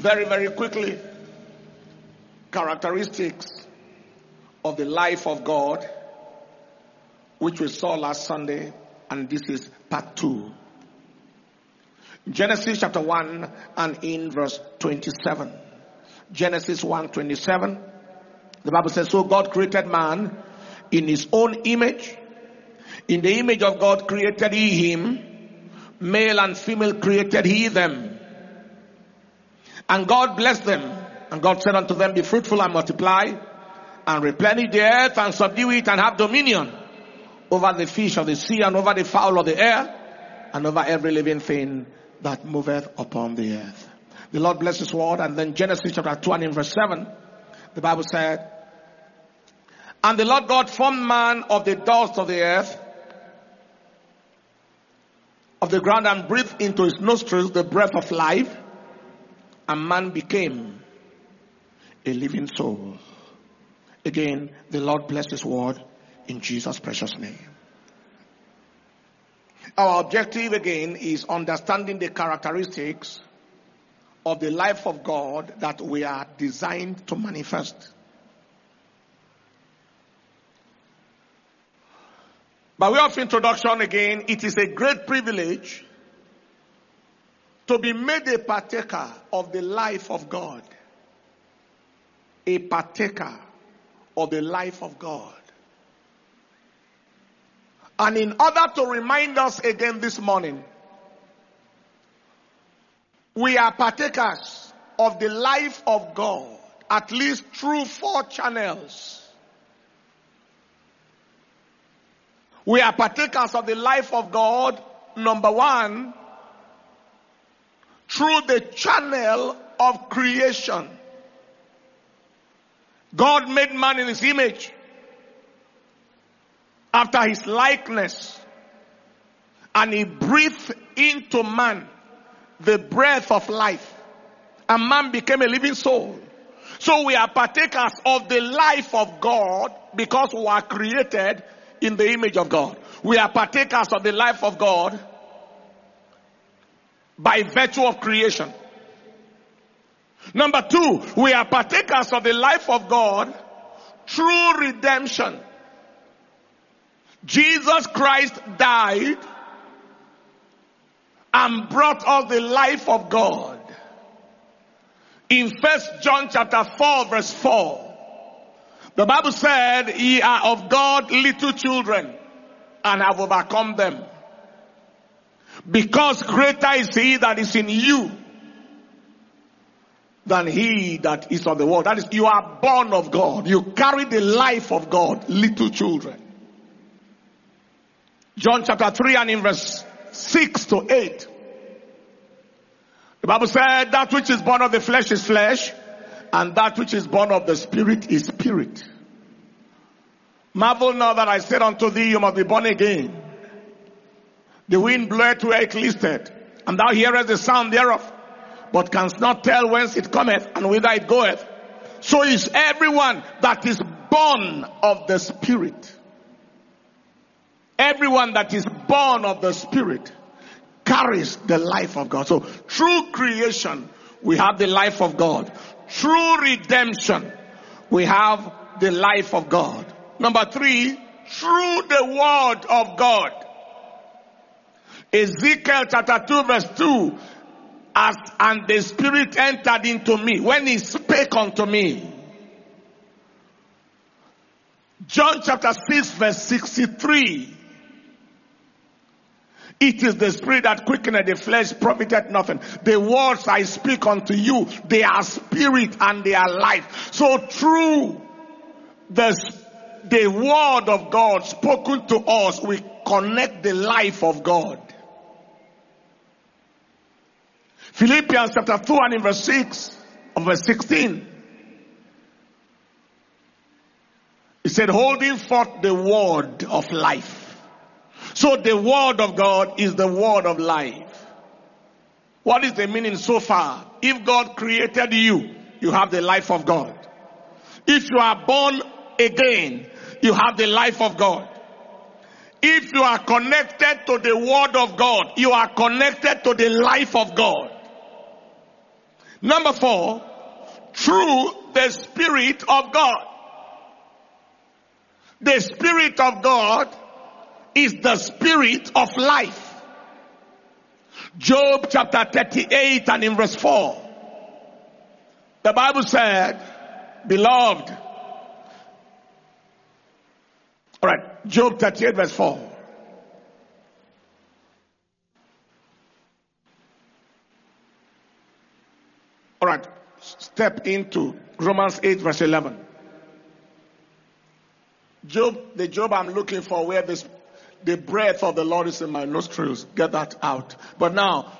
Very, very quickly, characteristics of the life of God, which we saw last Sunday, and this is part 2. Genesis chapter 1 and in verse 27. Genesis 1:27. The Bible says, so God created man in his own image. In the image of God created he him. Male and female created he them. And God blessed them. And God said unto them, be fruitful and multiply, and replenish the earth, and subdue it, and have dominion over the fish of the sea, and over the fowl of the air, and over every living thing that moveth upon the earth. The Lord bless his word. And then Genesis chapter 2 and in verse 7, the Bible said, and the Lord God formed man of the dust of the earth, of the ground, and breathed into his nostrils the breath of life, and man became a living soul. Again, the Lord bless his word in Jesus' precious name. Our objective again is understanding the characteristics of the life of God that we are designed to manifest. By way of introduction again, it is a great privilege to be made a partaker of the life of God. A partaker of the life of God. And in order to remind us again this morning, we are partakers of the life of God, at least through 4 channels. We are partakers of the life of God, number 1, through the channel of creation. God made man in his image, after his likeness, and he breathed into man the breath of life, and man became a living soul. So we are partakers of the life of God because we are created in the image of God. We are partakers of the life of God by virtue of creation. Number 2, we are partakers of the life of God through redemption. Jesus Christ died and brought us the life of God. In 1 John chapter 4 verse 4, the Bible said, ye are of God little children, and have overcome them, because greater is he that is in you than he that is of the world. That is, you are born of God. You carry the life of God, little children. John chapter 3 and in verse 6 to 8. The Bible said, that which is born of the flesh is flesh, and that which is born of the Spirit is spirit. Marvel not that I said unto thee, you must be born again. The wind bloweth where it listeth, and thou hearest the sound thereof, but canst not tell whence it cometh and whither it goeth. So is everyone that is born of the Spirit. Everyone that is born of the Spirit carries the life of God. So through creation, we have the life of God. Through redemption, we have the life of God. Number 3, through the word of God. Ezekiel chapter 2 verse 2, and the Spirit entered into me when he spake unto me. John chapter 6 verse 63. It is the Spirit that quickeneth, the flesh profiteth nothing. The words I speak unto you, they are spirit and they are life. So through the word of God spoken to us, we connect the life of God. Philippians chapter 2 and in verse 6 of verse 16. He said, holding forth the word of life. So the word of God is the word of life. What is the meaning so far? If God created you, you have the life of God. If you are born again, you have the life of God. If you are connected to the word of God, you are connected to the life of God. Number 4, through the Spirit of God. The Spirit of God is the Spirit of life. Job chapter 38 and in verse 4. The Bible said, beloved. Alright, Job 38 verse 4. Alright, step into Romans 8 verse 11. The Job I'm looking for where the breath of the Lord is in my nostrils. Get that out. But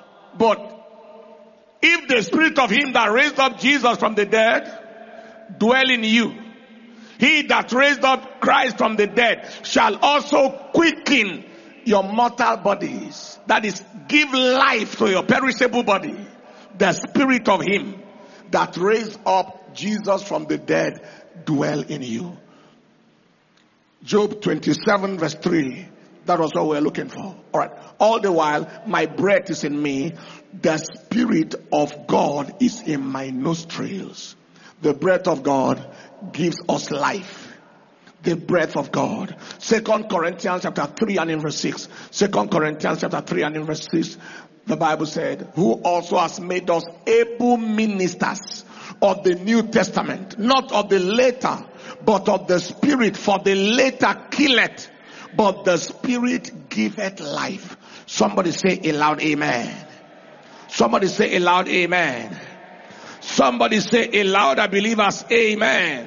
if the Spirit of him that raised up Jesus from the dead dwell in you, he that raised up Christ from the dead shall also quicken your mortal bodies. That is, give life to your perishable body. The Spirit of him that raised up Jesus from the dead dwell in you. Job 27 verse 3. That was what we're looking for. Alright. All the while, my breath is in me. The Spirit of God is in my nostrils. The breath of God gives us life. The breath of God. 2 Corinthians chapter 3 and in verse 6. 2 Corinthians chapter 3 and in verse 6. The Bible said, who also has made us able ministers of the New Testament. Not of the later, but of the Spirit. For the later killeth, but the Spirit giveth life. Somebody say a loud amen. Somebody say a loud amen. Somebody say a louder believers amen.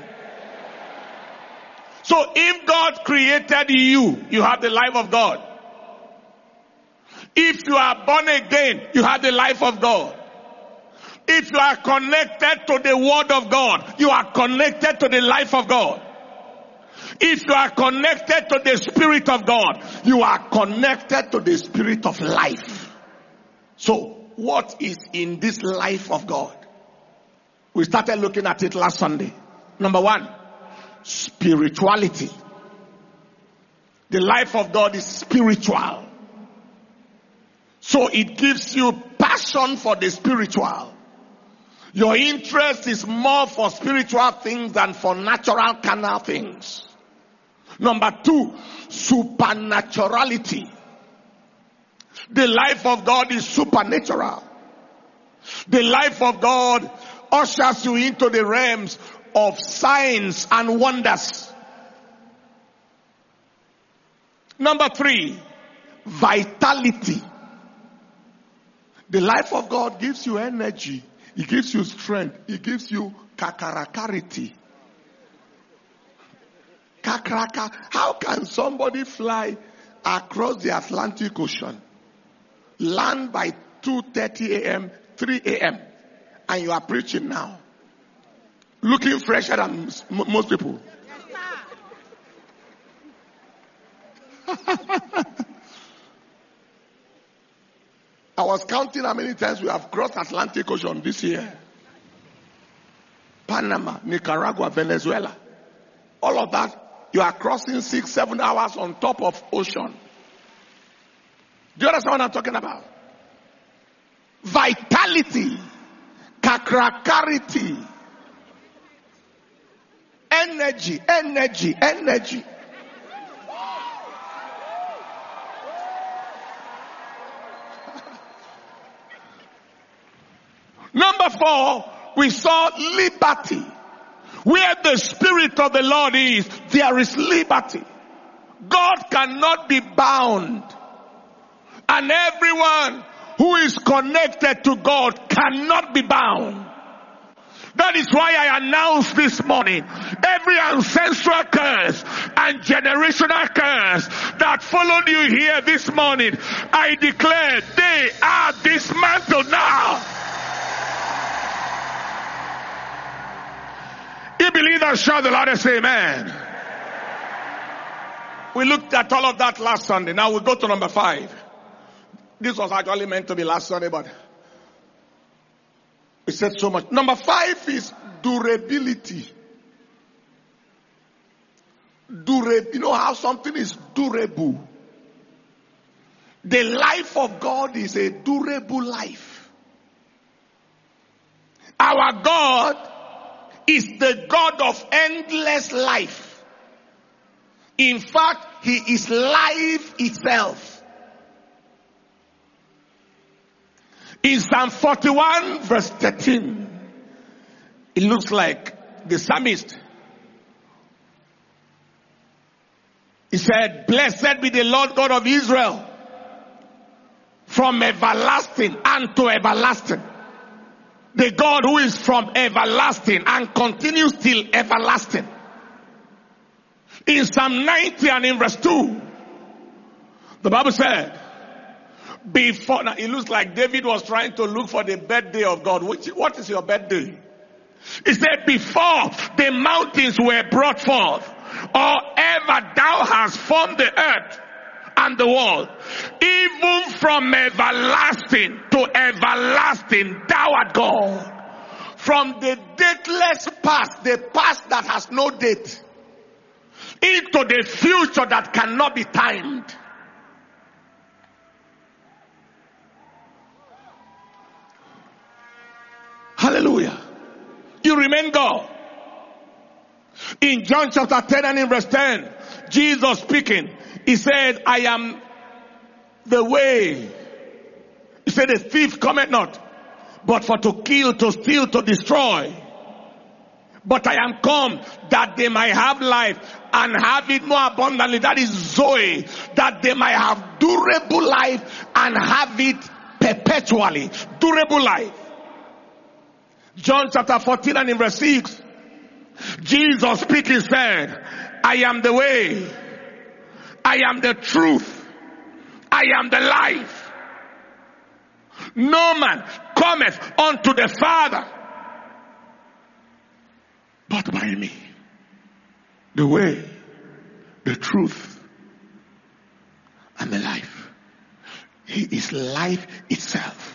So if God created you, you have the life of God. If you are born again, you have the life of God. If you are connected to the Word of God, you are connected to the life of God. If you are connected to the Spirit of God, you are connected to the Spirit of life. So, what is in this life of God? We started looking at it last Sunday. Number 1, spirituality. The life of God is spiritual. So it gives you passion for the spiritual. Your interest is more for spiritual things than for natural carnal things. Number 2, supernaturality. The life of God is supernatural. The life of God ushers you into the realms of signs and wonders. Number 3, vitality. The life of God gives you energy. It gives you strength. It gives you kakarakarity. Kakaraka. How can somebody fly across the Atlantic Ocean, land by 2:30 a.m., 3 a.m., and you are preaching now, looking fresher than most people? I was counting how many times we have crossed Atlantic Ocean this year. Panama, Nicaragua, Venezuela. All of that, you are crossing 6-7 hours on top of ocean. Do you understand what I'm talking about? Vitality, kakrakarity, energy. Number 4, we saw liberty. Where the Spirit of the Lord is, there is liberty. God cannot be bound. And everyone who is connected to God cannot be bound. That is why I announced this morning, every ancestral curse and generational curse that followed you here this morning, I declare they are dismantled now. You believe that? Shout the loudest amen. We looked at all of that last Sunday. Now we'll go to number 5. This was actually meant to be last Sunday, but we said so much. Number 5 is durability. You know how something is durable? The life of God is a durable life. Our God is the God of endless life. In fact, he is life itself. In Psalm 41 verse 13, it looks like the psalmist, he said, "Blessed be the Lord God of Israel, from everlasting and to everlasting." The God who is from everlasting and continues till everlasting. In Psalm 90 and in verse 2, the Bible said, before, now it looks like David was trying to look for the birthday of God. What is your birthday? He said, before the mountains were brought forth, or ever thou hast formed the earth and the world, even from everlasting to everlasting, thou art God. From the dateless past, the past that has no date, into the future that cannot be timed. Hallelujah. You remain God. In John chapter 10 and in verse 10, Jesus speaking, he said, "I am the way." He said, "The thief cometh not, but for to kill, to steal, to destroy. But I am come that they might have life and have it more abundantly." That is Zoe. That they might have durable life and have it perpetually. Durable life. John chapter 14 and in verse 6, Jesus speaking said, "I am the way, I am the truth, I am the life. No man cometh unto the Father but by me." The way, the truth, and the life. He is life itself.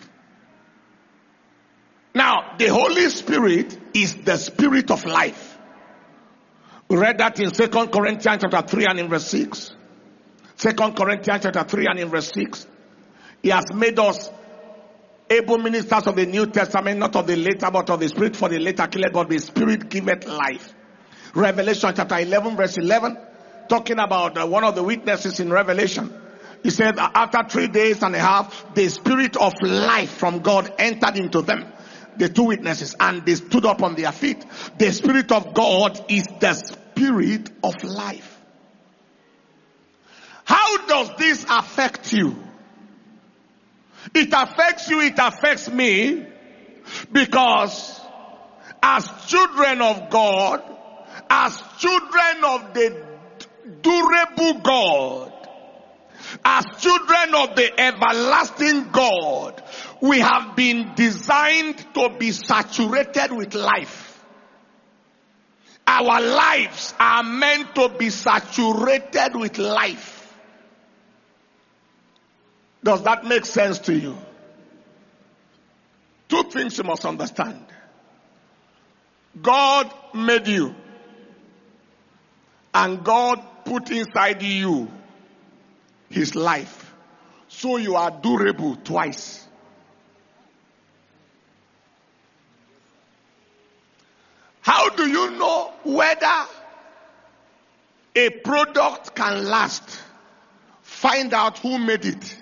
Now, the Holy Spirit is the Spirit of life. We read that in 2 Corinthians chapter 3 and in verse 6. 2 Corinthians chapter 3 and in verse 6. He has made us able ministers of the New Testament, not of the later, but of the Spirit, for the later killeth, but the Spirit giveth life. Revelation chapter 11 verse 11, talking about one of the witnesses in Revelation. He said, after 3 days and a half, the Spirit of life from God entered into them. The two witnesses, and they stood up on their feet. The Spirit of God is the Spirit of life. How does this affect you? It affects you, it affects me, because as children of God, as children of the durable God, as children of the everlasting God, we have been designed to be saturated with life. Our lives are meant to be saturated with life. Does that make sense to you? Two things you must understand. God made you, and God put inside you His life. So you are durable twice. How do you know whether a product can last? Find out who made it.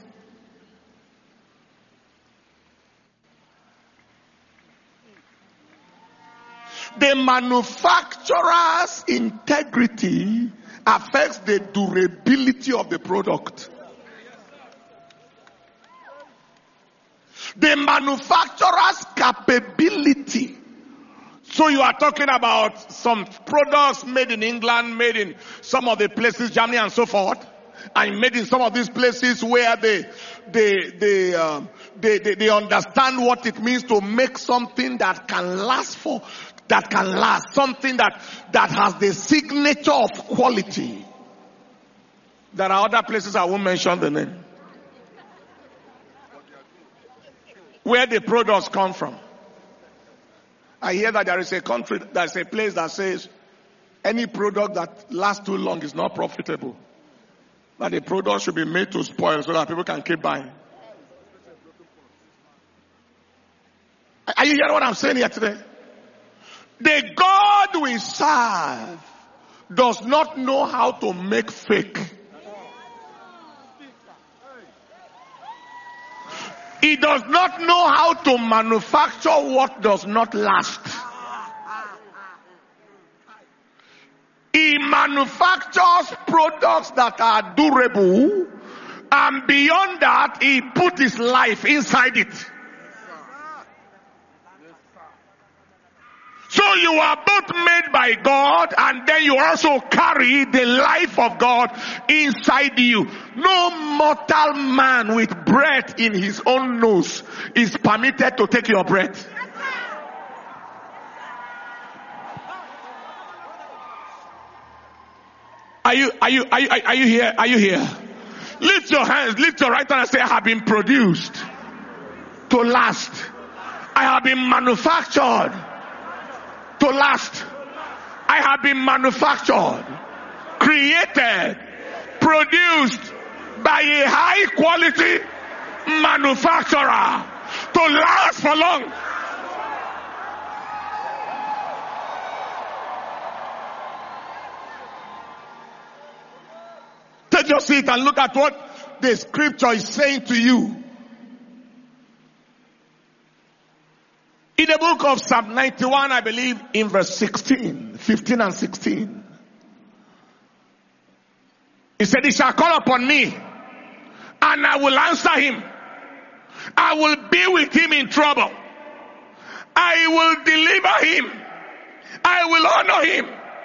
The manufacturer's integrity affects the durability of the product. The manufacturer's capability. So you are talking about some products made in England, made in some of the places, Germany and so forth, and made in some of these places where they understand what it means to make something that can last something that has the signature of quality. There are other places I won't mention the name, where the products come from. I hear that there is a country, there is a place that says any product that lasts too long is not profitable. That the product should be made to spoil so that people can keep buying. Are you hearing what I'm saying here today? The God we serve does not know how to make fake. He does not know how to manufacture what does not last. He manufactures products that are durable, and beyond that, he put his life inside it. So you are both made by God, and then you also carry the life of God inside you. No mortal man with breath in his own nose is permitted to take your breath. Are you here? Are you here? Lift your hands, lift your right hand and say, I have been produced to last. I have been manufactured to last. I have been manufactured, created, produced by a high quality manufacturer to last for long. Take your seat and look at what the scripture is saying to you. In the book of Psalm 91, I believe, in verse 15 and 16. He said, he shall call upon me, and I will answer him. I will be with him in trouble. I will deliver him. I will honor him.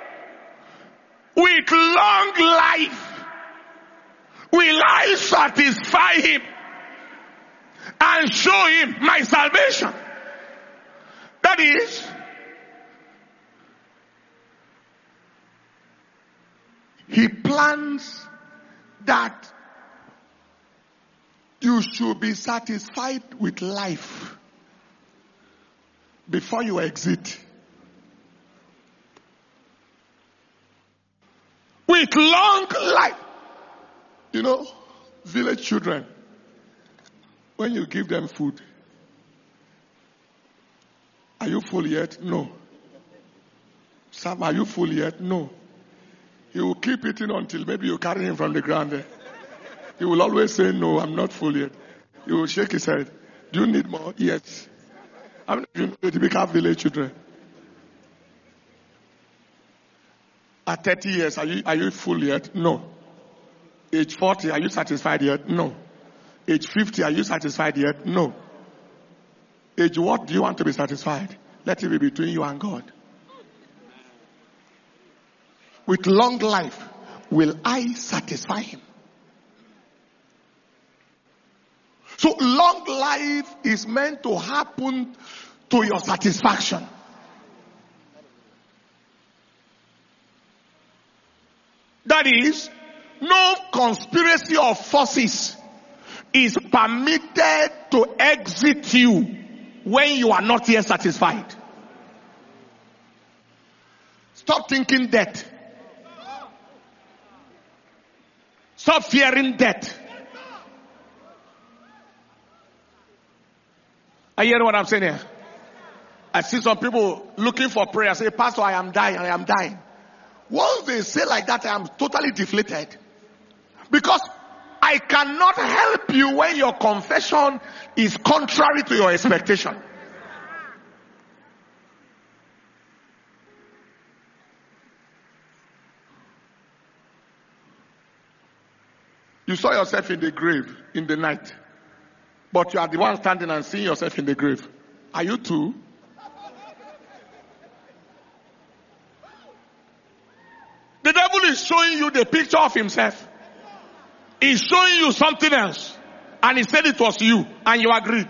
With long life will I satisfy him and show him my salvation. That is, he plans that you should be satisfied with life before you exit. With long life. You know, village children, when you give them food, are you full yet? No. Sam, are you full yet? No. He will keep eating until maybe you carry him from the ground there. He will always say, no, I'm not full yet. He will shake his head. Do you need more? Yes. How many of you know the typical village children? At 30 years, are you full yet? No. Age 40, are you satisfied yet? No. Age 50, are you satisfied yet? No. Age what do you want to be satisfied? Let it be between you and God. With long life will I satisfy him. So long life is meant to happen to your satisfaction. That is, no conspiracy of forces is permitted to exit you when you are not yet satisfied. Stop thinking death. Stop fearing death. Are you hearing what I'm saying here? I see some people looking for prayer. Say, Pastor, I am dying. I am dying. Once they say like that, I am totally deflated. Because I cannot help you when your confession is contrary to your expectation. You saw yourself in the grave in the night. But you are the one standing and seeing yourself in the grave. Are you too? The devil is showing you the picture of himself. He's showing you something else. And he said it was you. And you agreed.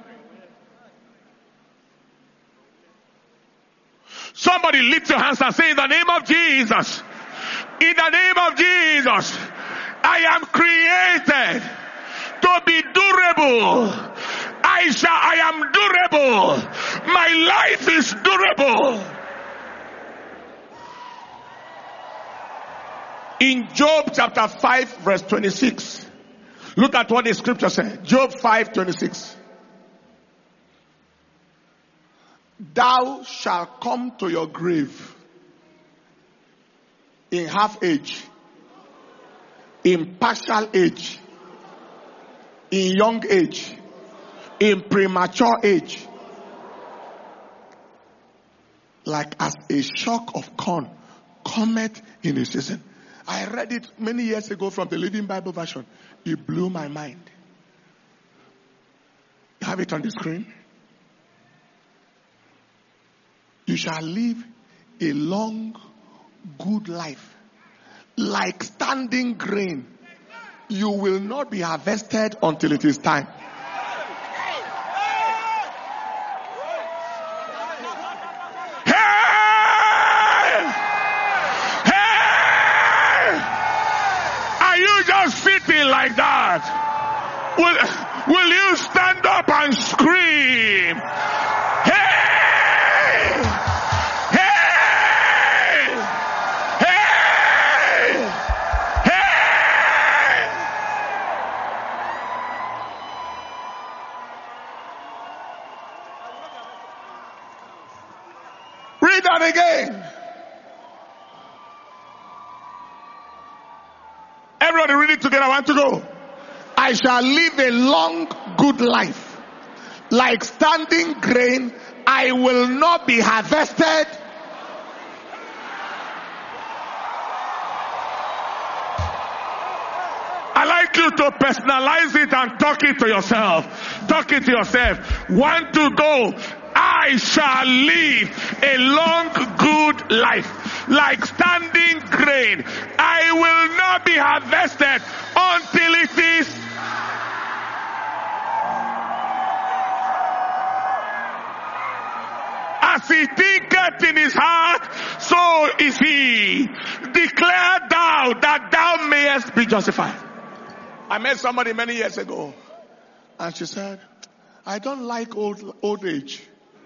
Somebody lift your hands and say, in the name of Jesus. In the name of Jesus. I am created to be durable. I am durable. My life is durable. In Job chapter 5 verse 26. Look at what the scripture says. Job 5:26. thou shalt come to your grave in half age, in partial age, in young age, in premature age, like as a shock of corn cometh in a season. I read it many years ago from the Living Bible version. It blew my mind. You have it on the screen. You shall live a long, good life. Like standing grain, you will not be harvested until it is time. Like that, will you stand up and scream, hey, hey, hey, hey? Read that again. Everybody read it together. I want to go. I shall live a long, good life. Like standing grain, I will not be harvested. I like you to personalize it and talk it to yourself. Talk it to yourself. Want to go. I shall live a long, good life. Like standing grain. I will not be harvested until it is. As he thinketh in his heart, so is he. Declare thou that thou mayest be justified. I met somebody many years ago, and she said, I don't like old age.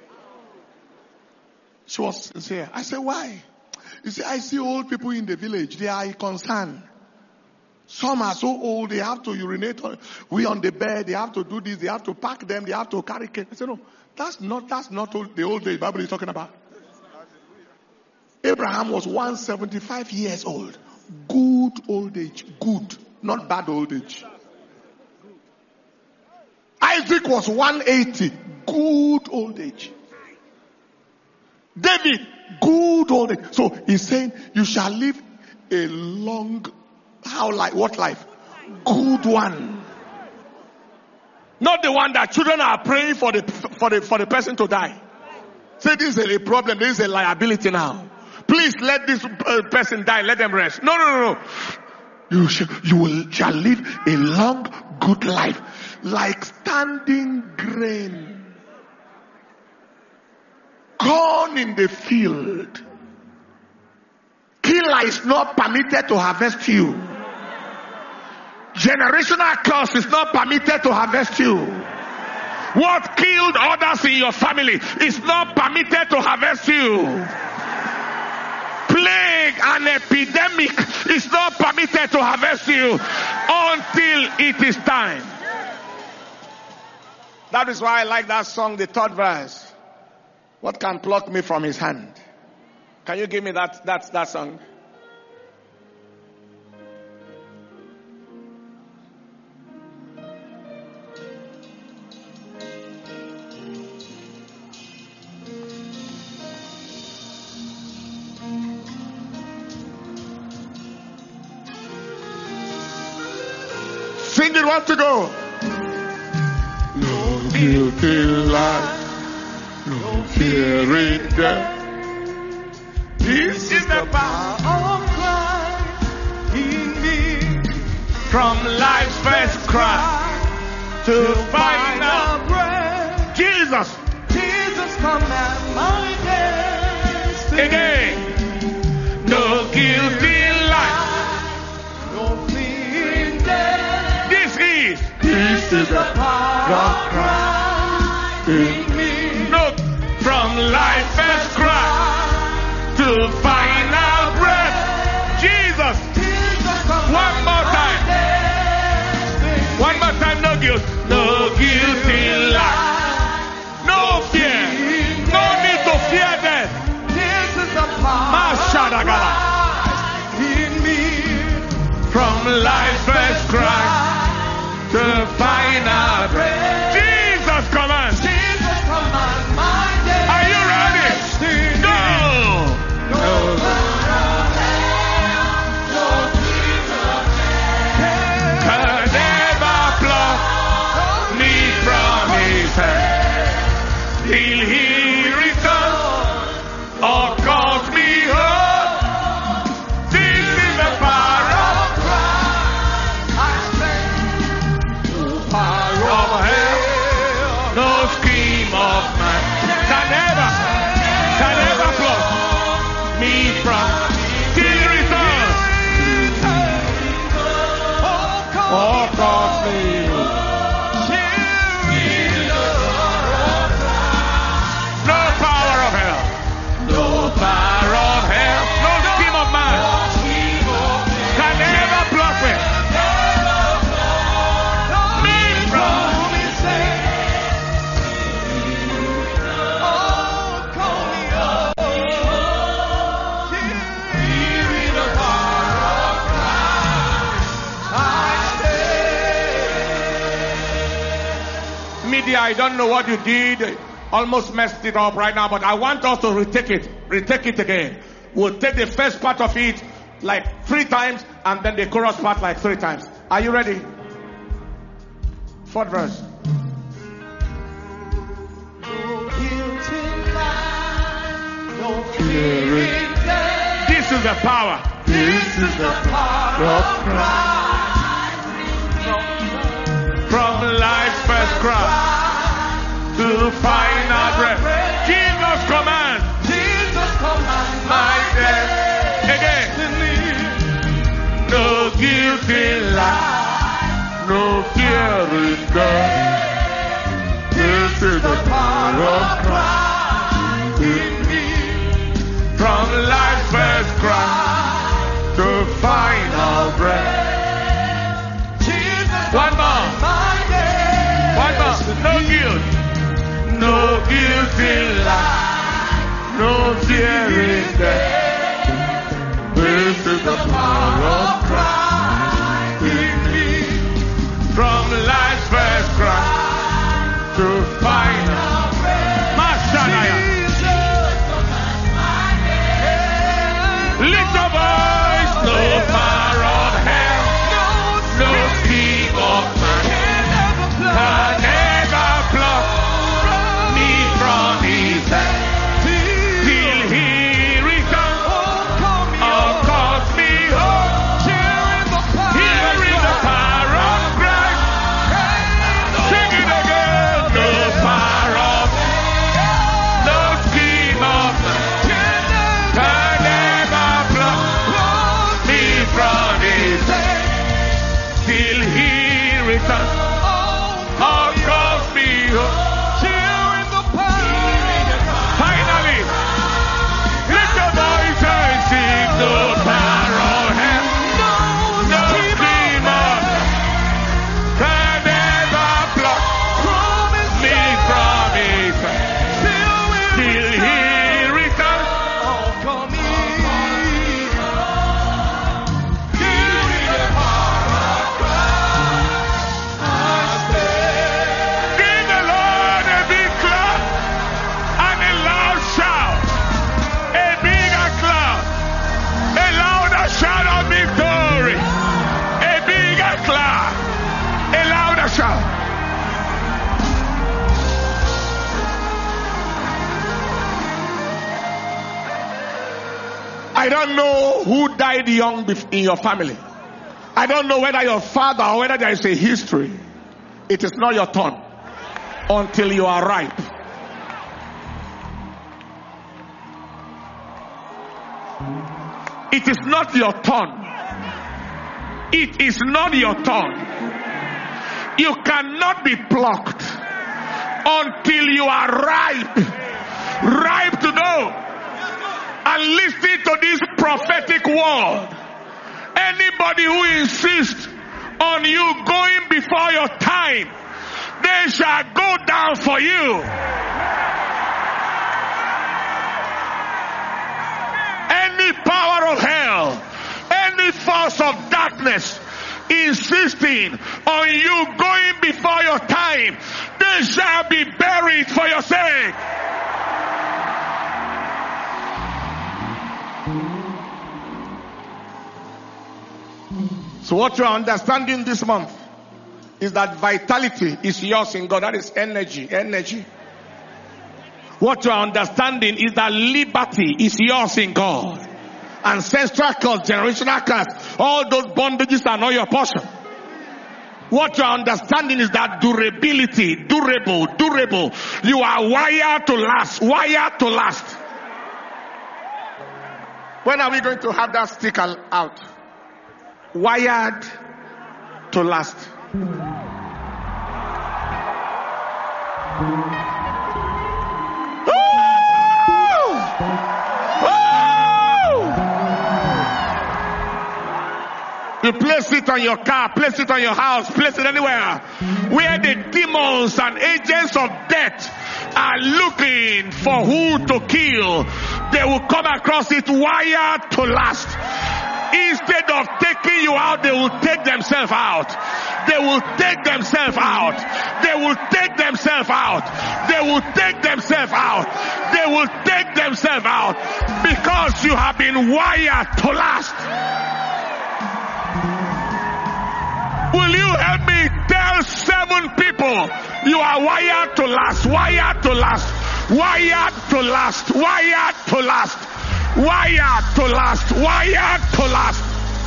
She was sincere. I said, why? You see, I see old people in the village. They are a concern. Some are so old, they have to urinate on the bed. They have to do this. They have to pack them. They have to carry kids. I said, no, that's not the old age Bible is talking about. Abraham was 175 years old. Good old age. Good. Not bad old age. Isaac was 180. Good old age. David, good old age. So he's saying you shall live a long, what life? Good one. Not the one that children are praying for the person to die. Say this is a problem. This is a liability now. Please let this person die. Let them rest. No. You shall live a long, good life. Like standing grain. Corn in the field. Killer is not permitted to harvest you. Generational curse is not permitted to harvest you. What killed others in your family is not permitted to harvest you. Plague and epidemic is not permitted to harvest you until it is time. That is why I like that song, the third verse. What can pluck me from his hand? Can you give me that song? Sing it, want to go. No guilty life, no fear in death. This is the power of Christ in me. From life's first cry to final breath. Jesus command my destiny. Again. No guilty life, no fear in death. This is the power of Christ in me. No, from life's first cry to final breath. Jesus. One more time, no guilt. No guilty life. No fear. No till he returns or calls me home. This is the power of Christ. I stand. No power of hell, no scheme of man can ever pluck me from till he returns or calls me home. I don't know what you did, almost messed it up right now, but I want us to retake it again. We'll take the first part of it like 3 times and then the chorus part like 3 times. Are you ready? 4th verse. This is the power. This is the power of Christ. From life's first cry to final breath. Jesus command my death. Again. No guilt in life, no fear in death. This is the power of Christ in me. From life's first cry to final breath. One more. No guilt. No guilt in life, no fear in death. This is the power of Christ in me. From life's first cry to final Mashanaya. Lift your voice, no power of hell, no scheme of man can ever pluck me from his hand. Till he returns or calls me home. Here is the power of Christ. Sing it again. No power of no scheme of man can ever pluck me from his hand. Till he returns or calls me home. Finally, lift your voice and sing. No power of hell, no scheme of can ever pluck me from his hand. Till he returns. Give the Lord a big clap and a loud shout. A bigger clap, a louder shout of victory. A bigger clap, a louder shout. I don't know who died young in your family. I don't know whether your father or whether there is a history. It is not your turn until you are ripe. It is not your turn. It is not your turn. You cannot be plucked until you are ripe. Ripe to know and listen to this prophetic word. Anybody who insists on you going before your time, they shall go down for you. Any power of hell, any force of darkness insisting on you going before your time, they shall be buried for your sake. So what you are understanding this month is that vitality is yours in God. That is energy. What you are understanding is that liberty is yours in God. Ancestral curse, generational curse, all those bondages are not your portion. What you are understanding is that durability, durable. You are wired to last, When are we going to have that sticker out? Wired to last. You place it on your car, place it on your house, place it anywhere where the demons and agents of death are looking for who to kill. They will come across it wired to last. Instead of taking you out, they will take themselves out. They will take themselves out. They will take themselves out. They will take themselves out. They will take themselves out because you have been wired to last. Will you help me tell 7 people you are wired to last, wired to last, wired to last, wired to last, wired to last, wired to last.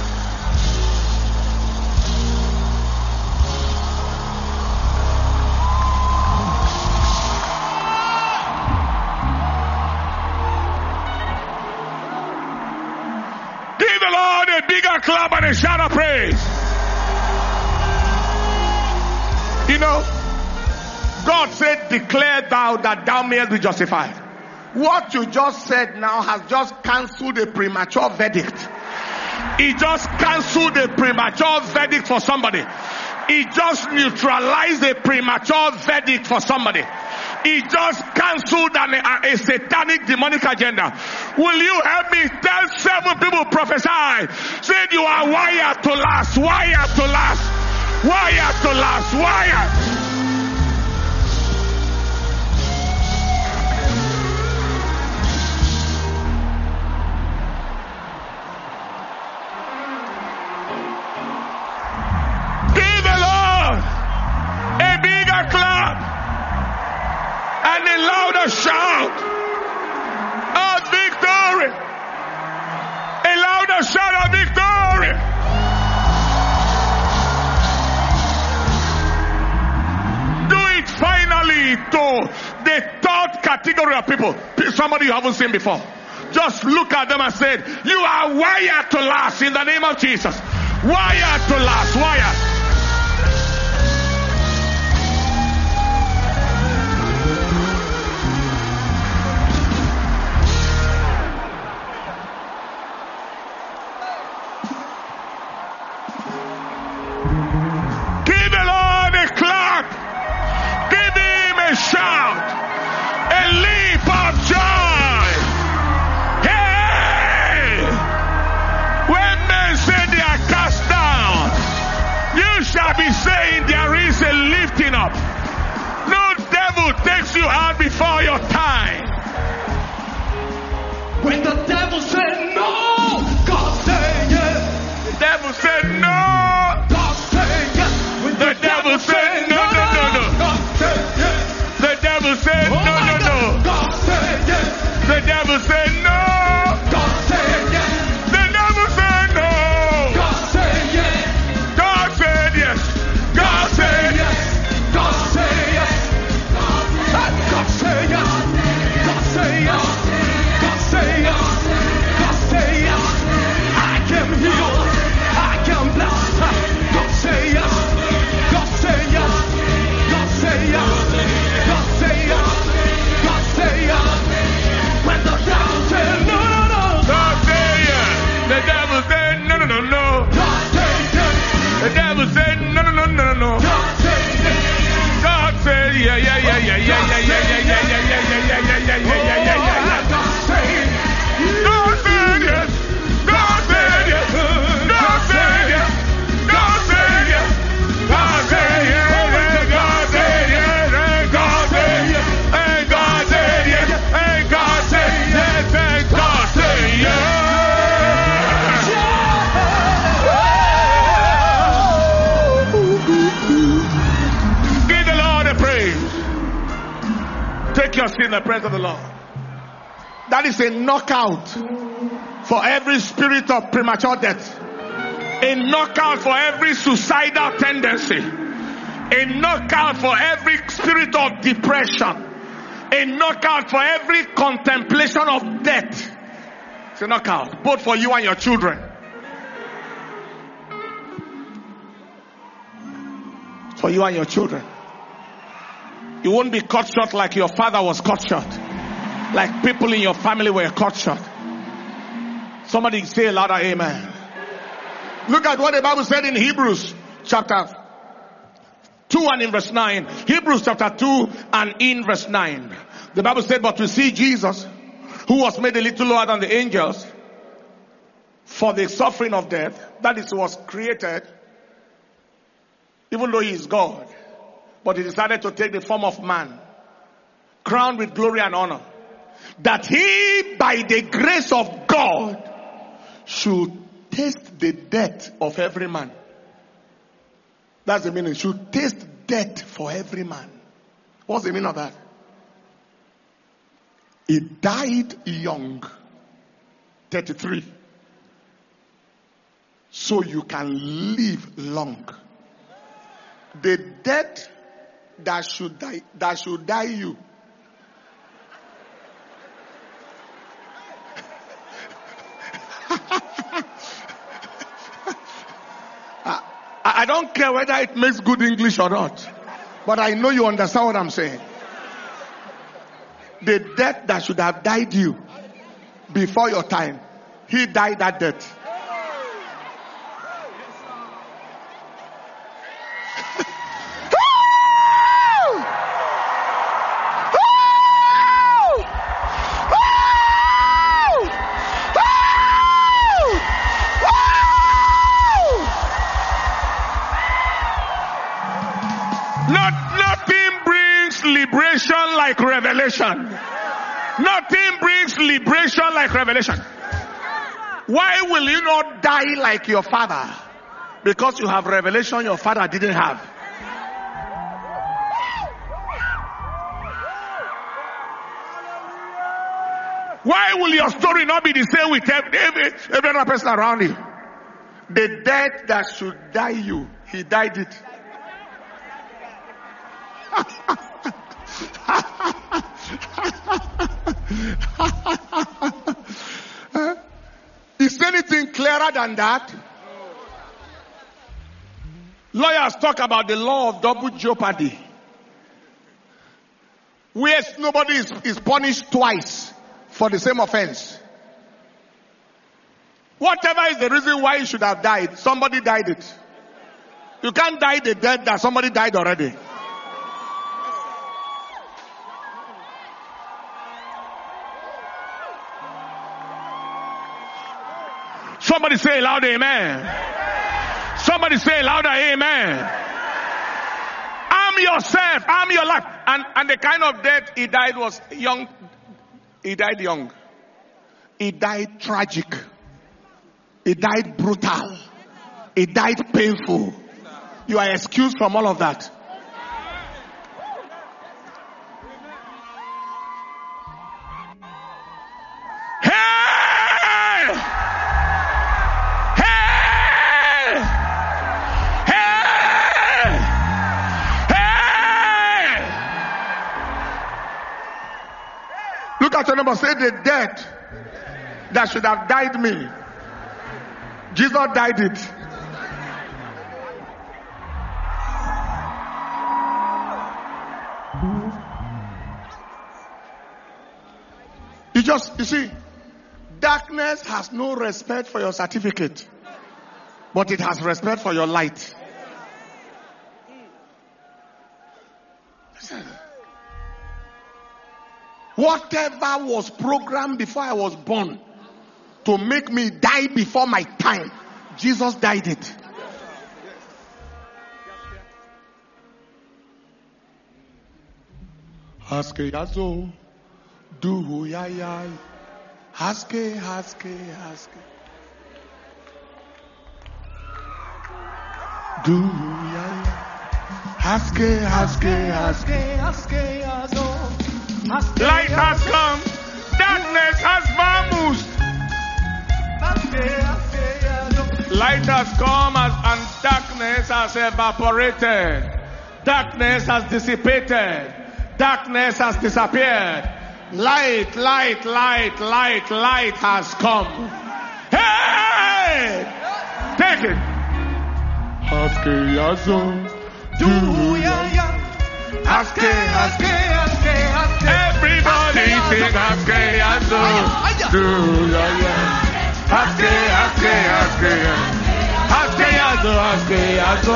Give the Lord a bigger clap and a shout of praise. You know, God said, declare thou that thou mayest be justified. What you just said now has just cancelled a premature verdict. It just cancelled a premature verdict for somebody. It just neutralized a premature verdict for somebody. It just cancelled a satanic demonic agenda. Will you help me tell 7 people prophesy? Say you are wired to last, wired to last, wired to last, wired. Give the Lord a bigger clap and a louder shout of victory. A louder shout of victory. Do it finally to the 3rd category of people. Somebody you haven't seen before. Just look at them and say, you are wired to last in the name of Jesus. Wired to last, wired. Give the Lord a clap. Give him a shout. A leap of joy. Hey! When men say they are cast down, you in the presence of the Lord. That is a knockout for every spirit of premature death. A knockout for every suicidal tendency. A knockout for every spirit of depression. A knockout for every contemplation of death. It's a knockout, both for you and your children. For you and your children. You won't be cut short like your father was cut short. Like people in your family were cut short. Somebody say a louder amen. Look at what the Bible said in Hebrews chapter 2 and in verse 9. Hebrews chapter 2 and in verse 9. The Bible said, but we see Jesus, who was made a little lower than the angels, for the suffering of death, that is, was created, even though he is God, but he decided to take the form of man, crowned with glory and honor, that he, by the grace of God, should taste the death of every man. That's the meaning. Should taste death for every man. What's the meaning of that? He died young, 33, so you can live long. The death that should die you. I don't care whether it makes good English or not, but I know you understand what I'm saying. The death that should have died you before your time, he died that death. Like revelation. Nothing brings liberation like revelation. Why will you not die like your father? Because you have revelation your father didn't have. Why will your story not be the same with every other person around you? The death that should die you, he died it. Is anything clearer than that? Lawyers talk about the law of double jeopardy, where nobody is punished twice for the same offense. Whatever is the reason why you should have died, somebody died it. You can't die the death that somebody died already. Somebody say louder amen. Somebody say louder amen. Arm yourself, arm your life. And the kind of death he died was young. He died young. He died tragic. He died brutal. He died painful. You are excused from all of that. Look at your number. Say the death that should have died me, Jesus died it. You see, darkness has no respect for your certificate, but it has respect for your light. Whatever was programmed before I was born to make me die before my time, Jesus died it. Haske yazo, duhu yayai, haske, haske, haske, duhu yayai, haske, haske, haske, haske yazo. Light has come. Darkness has vanished. Light has come and darkness has evaporated. Darkness has dissipated. Darkness has disappeared. Light, light, light, light, light has come. Hey! Take it. Everybody sing Askeyazo. Askeyazo, Askeyazo.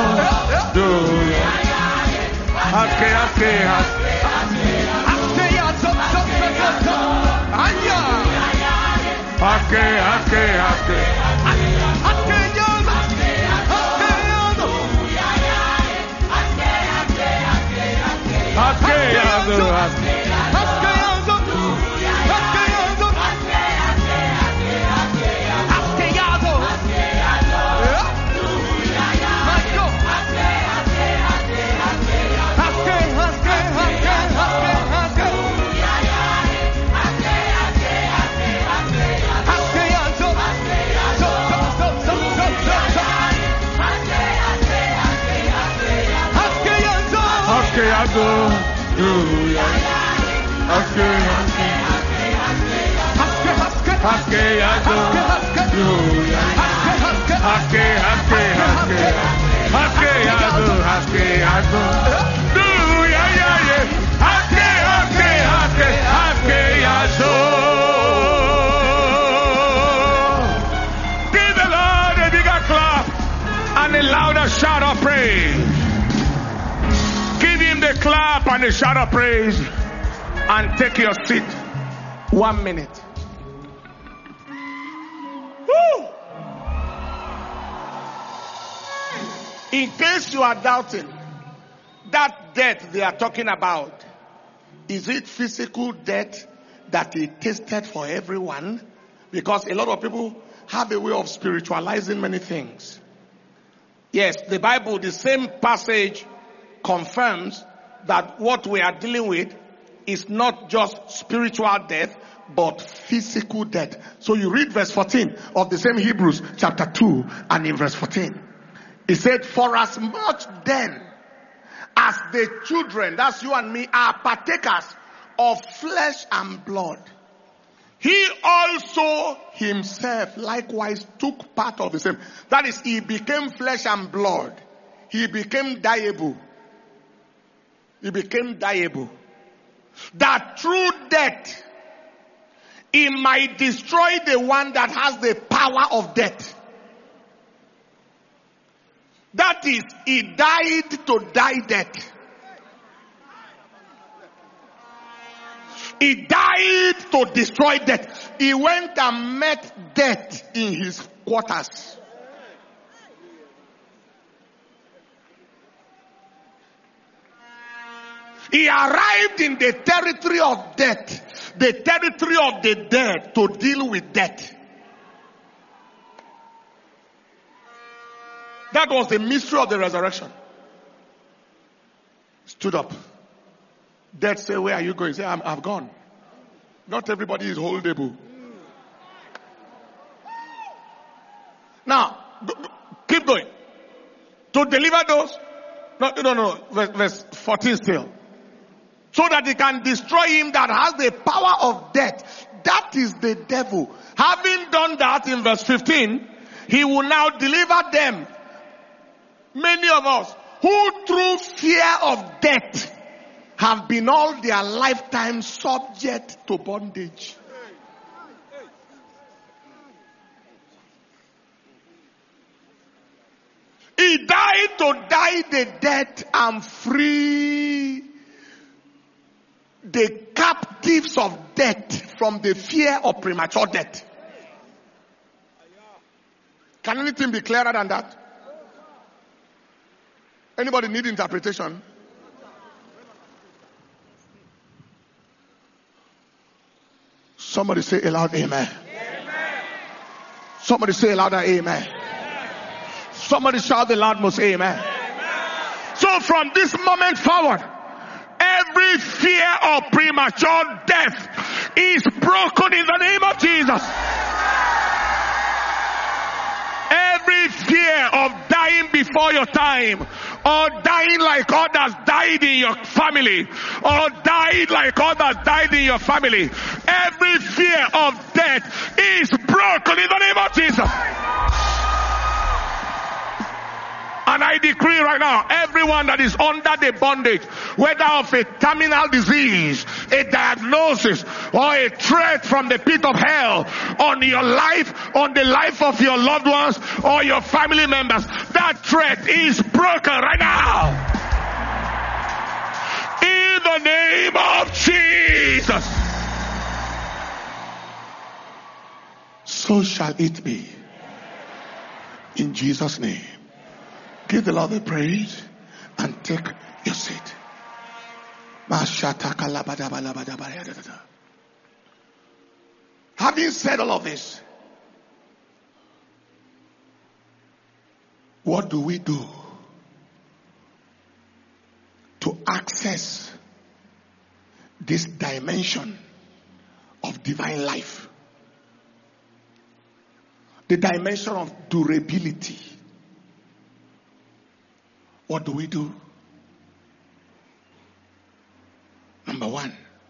Give the Lord a bigger clap and a louder shout of praise. Give him the clap and a shout of praise and take your seat. 1 minute. Woo! In case you are doubting, that death they are talking about, is it physical death that is tasted for everyone? Because a lot of people have a way of spiritualizing many things. Yes, the Bible, the same passage confirms that what we are dealing with is not just spiritual death, but physical death. So you read verse 14 of the same Hebrews chapter 2, and in verse 14, it said, for as much then as the children, that's you and me, are partakers of flesh and blood, he also himself likewise took part of the same. That is, he became flesh and blood. He became dieable. He became dieable. That through death, he might destroy the one that has the power of death. That is, he died to die death. He died to destroy death. He went and met death in his quarters. He arrived in the territory of death, the territory of the dead, to deal with death. That was the mystery of the resurrection. Stood up. Death say, where are you going? Say, I've gone. Not everybody is holdable. Now, keep going. To deliver those, no, verse 14 still. So that he can destroy him that has the power of death. That is the devil. Having done that in verse 15, he will now deliver them. Many of us who through fear of death have been all their lifetime subject to bondage. He died to die the death and free the captives of death from the fear of premature death. Can anything be clearer than that? Anybody need interpretation? Somebody say a loud amen. Amen. Somebody say a louder amen. Amen. Somebody shout the loudest amen. Amen. So from this moment forward, every fear of premature death is broken in the name of Jesus. Every fear of dying before your time, or dying like others died in your family, or died like others died in your family, every fear of death is broken in the name of Jesus. And I decree right now, everyone that is under the bondage, whether of a terminal disease, a diagnosis, or a threat from the pit of hell on your life, on the life of your loved ones or your family members, that threat is broken right now. In the name of Jesus. So shall it be. In Jesus' name. Give the Lord the praise and take your seat. Having said all of this, what do we do to access this dimension of divine life? The dimension of durability. What do we do? Number one,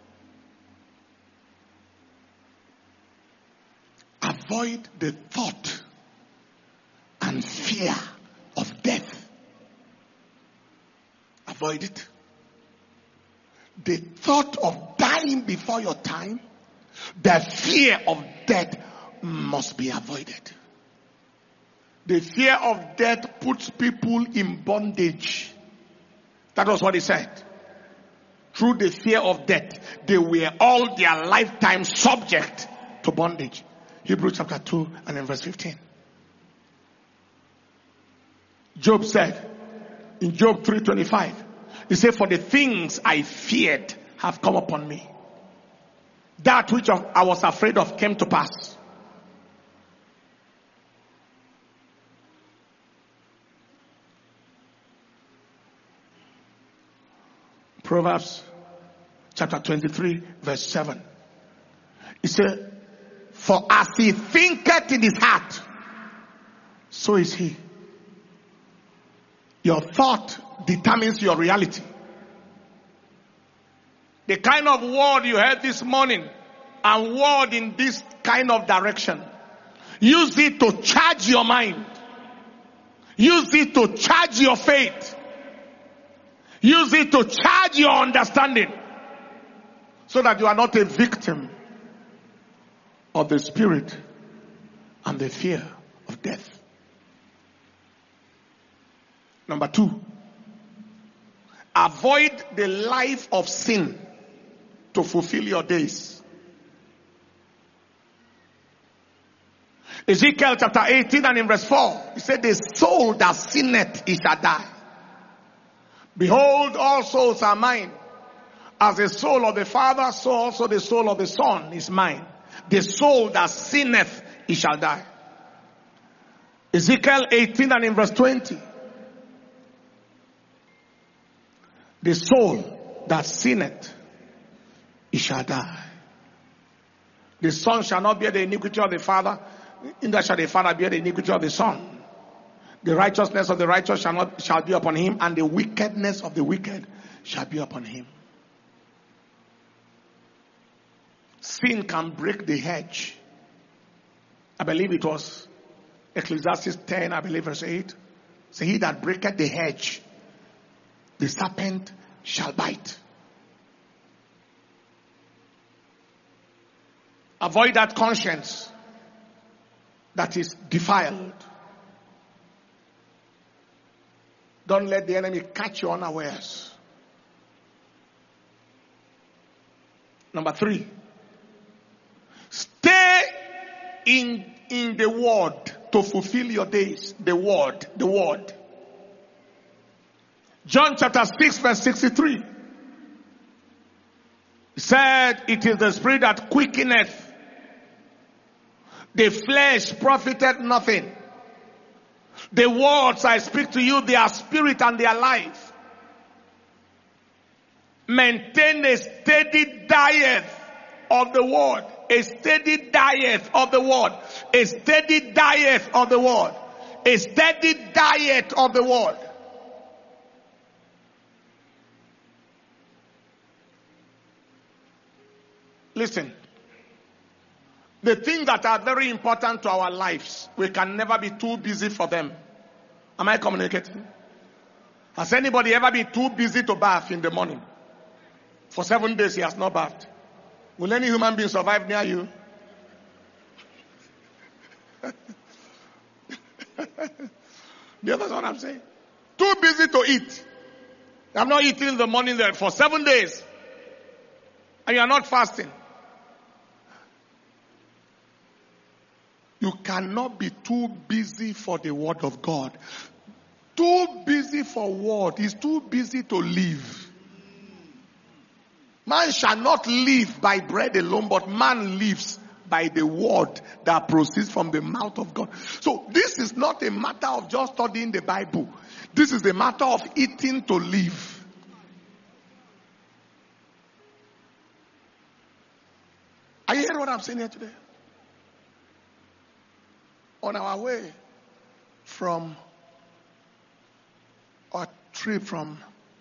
avoid the thought and fear of death. Avoid it. The thought of dying before your time, the fear of death must be avoided. The fear of death puts people in bondage. That was what he said. Through the fear of death, they were all their lifetime subject to bondage. Hebrews chapter 2 and in verse 15. Job said, in Job 3:25, he said, for the things I feared have come upon me. That which I was afraid of came to pass. Proverbs chapter 23 verse 7. He said, for as he thinketh in his heart, so is he. Your thought determines your reality. The kind of word you heard this morning and word in this kind of direction, use it to charge your mind. Use it to charge your faith. Use it to charge your understanding so that you are not a victim of the spirit and the fear of death. Number two, avoid the life of sin to fulfill your days. Ezekiel chapter 18 and in verse 4, he said, the soul that sinneth, it shall die. Behold, all souls are mine. As the soul of the Father, so also the soul of the Son is mine. The soul that sinneth, he shall die. Ezekiel 18 and in verse 20. The soul that sinneth, he shall die. The Son shall not bear the iniquity of the Father, neither shall the Father bear the iniquity of the Son. The righteousness of the righteous shall be upon him, and the wickedness of the wicked shall be upon him. Sin can break the hedge. I believe it was Ecclesiastes 10, I believe verse 8. Say, he that breaketh the hedge, the serpent shall bite. Avoid that conscience that is defiled. Don't let the enemy catch you unawares. Number three, stay in the word to fulfill your days. The word. John chapter 6 verse 63. He said, it is the spirit that quickeneth. The flesh profiteth nothing. The words I speak to you, they are spirit and they are life. Maintain a steady diet of the word. A steady diet of the word. A steady diet of the word. A steady diet of the word. Listen. The things that are very important to our lives, we can never be too busy for them. Am I communicating? Has anybody ever been too busy to bath in the morning? For 7 days he has not bathed. Will any human being survive near you? You understand what I'm saying? Too busy to eat. I'm not eating in the morning there for 7 days. And you are not fasting. You cannot be too busy for the word of God. Too busy for word is too busy to live. Man shall not live by bread alone, but man lives by the word that proceeds from the mouth of God. So this is not a matter of just studying the Bible. This is a matter of eating to live. Are you hearing what I'm saying here today? On our way from our trip from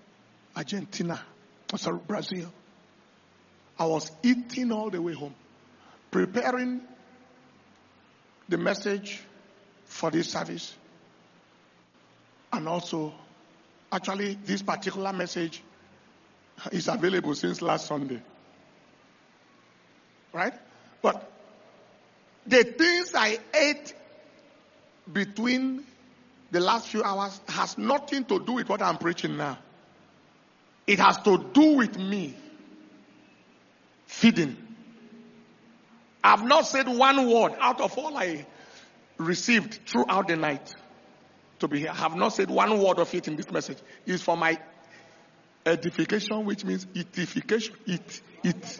Brazil, I was eating all the way home, preparing the message for this service. And also, actually, this particular message is available since last Sunday. Right? But the things I ate between the last few hours has nothing to do with what I'm preaching now. It has to do with me feeding. I've not said one word out of all I received throughout the night to be here. I have not said one word of it in this message. It's for my edification, which means eatification. Eat.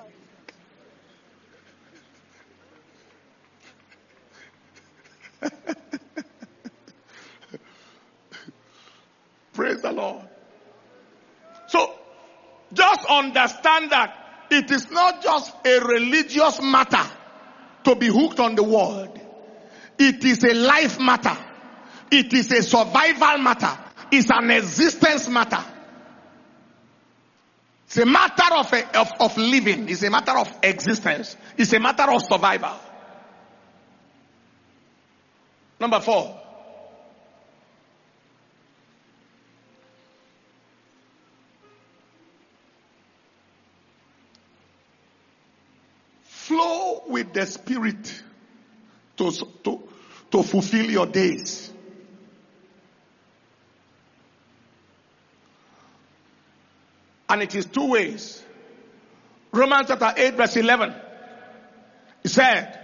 Praise the Lord. So, just understand that it is not just a religious matter to be hooked on the word. It is a life matter. It is a survival matter. It's an existence matter. It's a matter of living. It's a matter of existence. It's a matter of survival. Number 4. Flow with the Spirit to fulfill your days. And it is 2 ways. Romans chapter 8 verse 11. It said,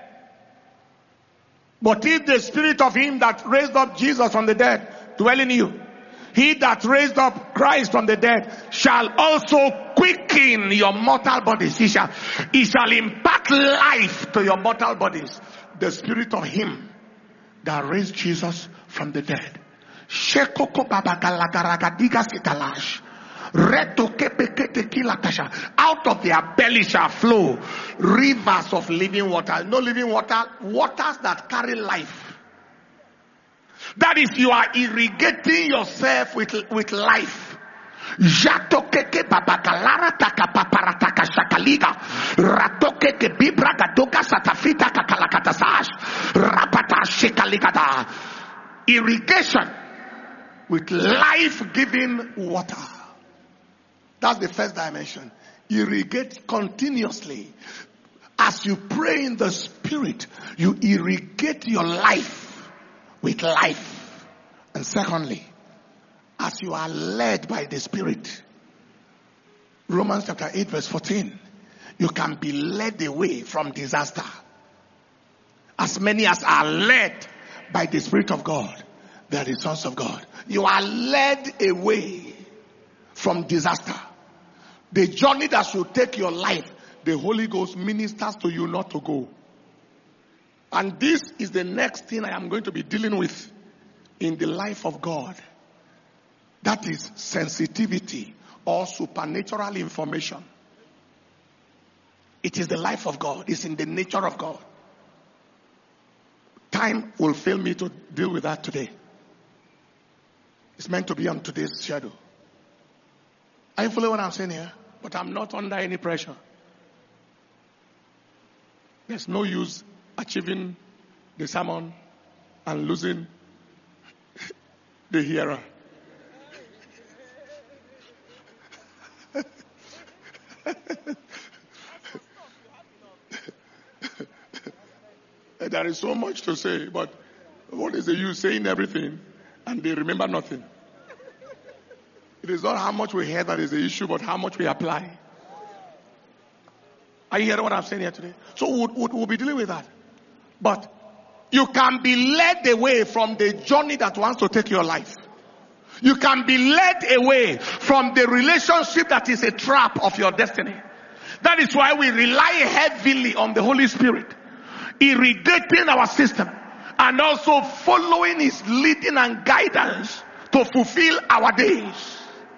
but if the Spirit of him that raised up Jesus from the dead dwell in you, he that raised up Christ from the dead shall also quicken your mortal bodies. He shall impart life to your mortal bodies. The Spirit of him that raised Jesus from the dead. Out of their belly shall flow rivers of living water. No living water, waters that carry life. That is, you are irrigating yourself with life. Jatokeke babakalara takapaparataka shakaliga ratokeke bibra gadoka satafita kakalakatasash rapata shikaligada. Irrigation with life-giving water. That's the first dimension. Irrigate continuously. As you pray in the Spirit, you irrigate your life with life. And secondly, as you are led by the Spirit, Romans chapter 8 verse 14, you can be led away from disaster. As many as are led by the Spirit of God, they are the sons of God. You are led away from disaster. The journey that should take your life, the Holy Ghost ministers to you not to go. And this is the next thing I am going to be dealing with in the life of God. That is sensitivity or supernatural information. It is the life of God. It's in the nature of God. Time will fail me to deal with that today. It's meant to be on today's schedule. Are you following what I'm saying here? But I'm not under any pressure. There's no use achieving the sermon and losing the hearer. There is so much to say, but what is the use saying everything and they remember nothing? It is not how much we hear that is the issue, but how much we apply. Are you hearing what I'm saying here today? So we'll be dealing with that. But you can be led away from the journey that wants to take your life. You can be led away from the relationship that is a trap of your destiny. That is why we rely heavily on the Holy Spirit, irrigating our system and also following His leading and guidance to fulfill our days.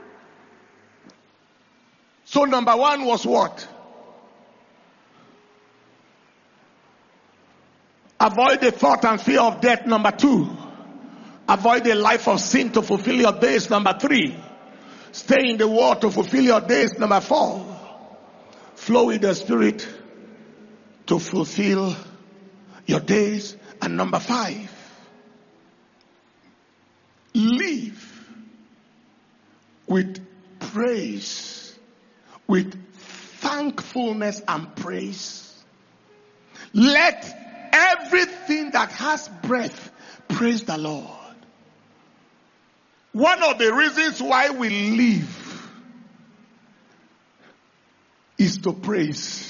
So number one was what? Avoid the thought and fear of death. Number two, avoid the life of sin to fulfill your days. Number three, stay in the word to fulfill your days. Number four, flow with the Spirit to fulfill your days. And number five, live with praise, with thankfulness and praise. Let everything that has breath praise the Lord. One of the reasons why we live is to praise.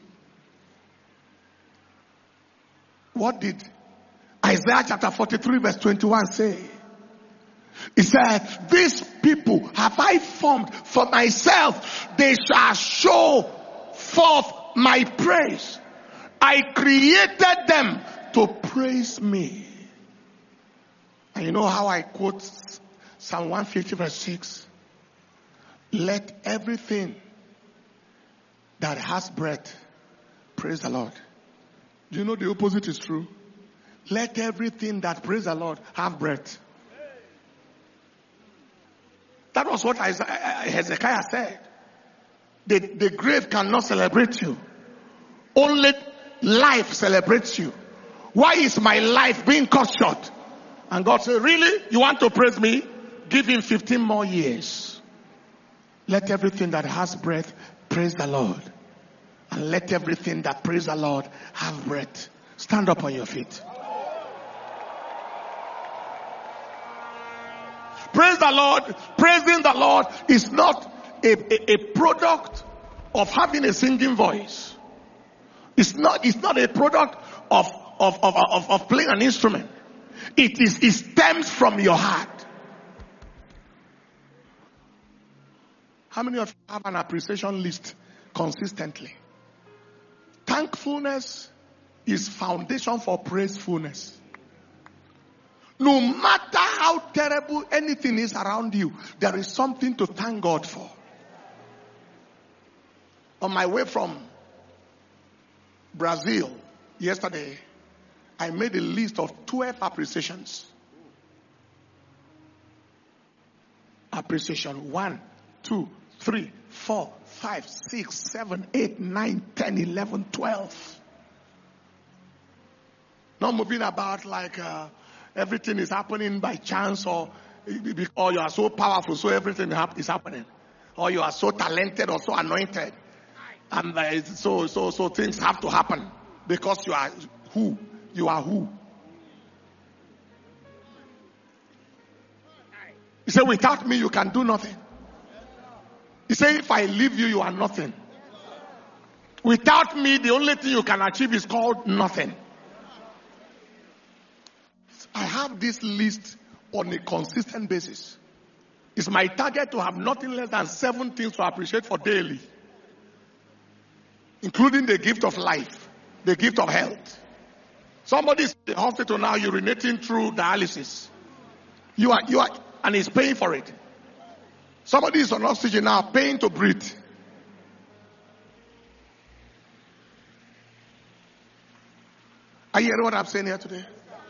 What did Isaiah chapter 43 verse 21 say? It said, these people have I formed for myself. They shall show forth my praise. I created them to praise me. And you know how I quote Psalm 150 verse 6? Let everything that has breath praise the Lord. Do you know the opposite is true? Let everything that praise the Lord have breath. That was what Hezekiah said. The grave cannot celebrate you. Only life celebrates you. Why is my life being cut short? And God said, really? You want to praise me? Give him 15 more years. Let everything that has breath praise the Lord. And let everything that praise the Lord have breath. Stand up on your feet. Praise the Lord. Praising the Lord is not a product of having a singing voice. It's not a product of playing an instrument. It stems from your heart. How many of you have an appreciation list consistently? Thankfulness is foundation for praisefulness. No matter how terrible anything is around you, there is something to thank God for. On my way from Brazil yesterday, I made a list of 12 appreciations. Appreciation 1, 2, 3, 4, 5, 6, 7, 8, 9, 10, 11, 12. Not moving about like everything is happening by chance or you are so powerful so everything is happening. Or you are so talented or so anointed. And so things have to happen because you are who? You are who? He said, without me you can do nothing. He said, if I leave you, you are nothing. Without me, the only thing you can achieve is called nothing. I have this list on a consistent basis. It's my target to have nothing less than 7 things to appreciate for daily. Including the gift of life, the gift of health. Somebody is in the hospital now urinating through dialysis. You are, and he's paying for it. Somebody is on oxygen now, paying to breathe. Are you hearing what I'm saying here today?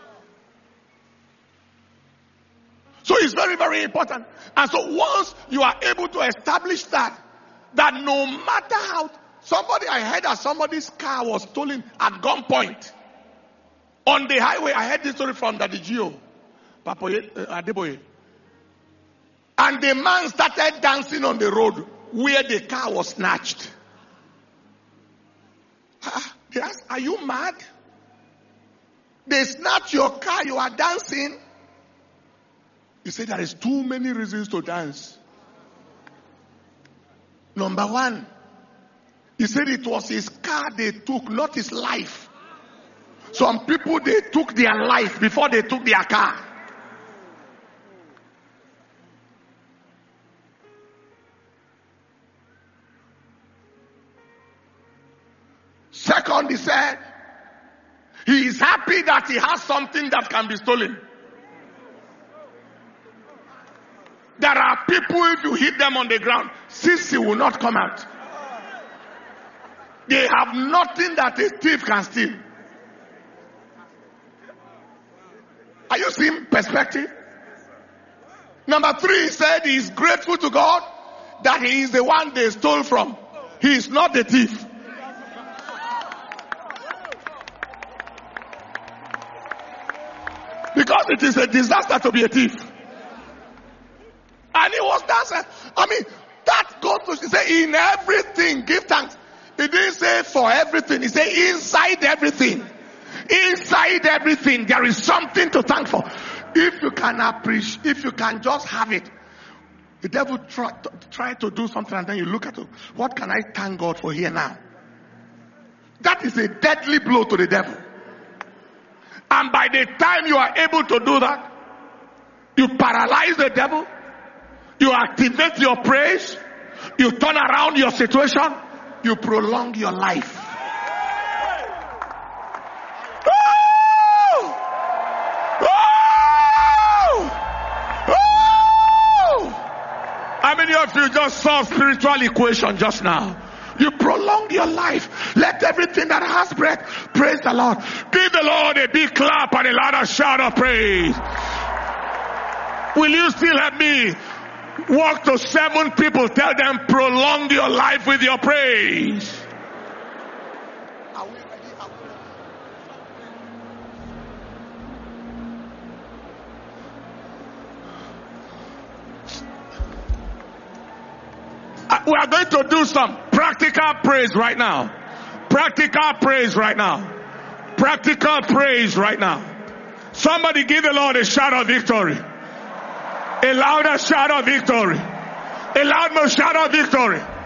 So it's very, very important. And so once you are able to establish that no matter how, I heard that somebody's car was stolen at gunpoint. On the highway, I heard this story from Daddy Gio, Adeboye. And the man started dancing on the road where the car was snatched. They asked, are you mad? They snatched your car, you are dancing. He said there is too many reasons to dance. Number one, he said it was his car they took, not his life. Some people, they took their life before they took their car. Second, he said, he is happy that he has something that can be stolen. There are people, if you hit them on the ground, sissy will not come out. They have nothing that a thief can steal. Are you seeing perspective? Number three, he said he is grateful to God that he is the one they stole from. He is not the thief. Because it is a disaster to be a thief. And he was dancing. That goes to say in everything, give thanks. He didn't say for everything. He said inside everything. Inside everything, there is something to thank for. If you can appreciate, if you can just have it. The devil try to do something and then you look at it. What can I thank God for here now? That is a deadly blow to the devil. And by the time you are able to do that, you paralyze the devil. You activate your praise. You turn around your situation. You prolong your life. How many of you just solved spiritual equation just now? You prolong your life. Let everything that has breath praise the Lord. Give the Lord a big clap and a louder shout of praise. Will you still help me walk to 7 people? Tell them, prolong your life with your praise. We are going to do some practical praise right now. Practical praise right now. Practical praise right now. Somebody give the Lord a shout of victory. A louder shout of victory. A louder shout of victory.